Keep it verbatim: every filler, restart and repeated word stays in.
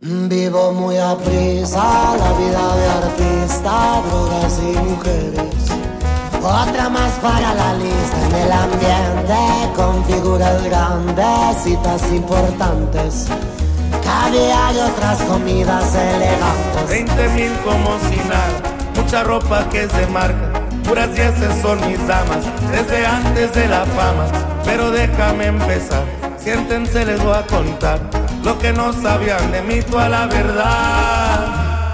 Vivo muy aprisa la vida de artista, drogas y mujeres. Otra más para la lista en el ambiente, con figuras grandes, citas importantes. Caviar y otras comidas elegantes. Veinte mil como si nada, mucha ropa que es de marca. Puras dieces son mis damas, desde antes de la fama. Pero déjame empezar, siéntense, les voy a contar lo que no sabían de mí, toda la verdad.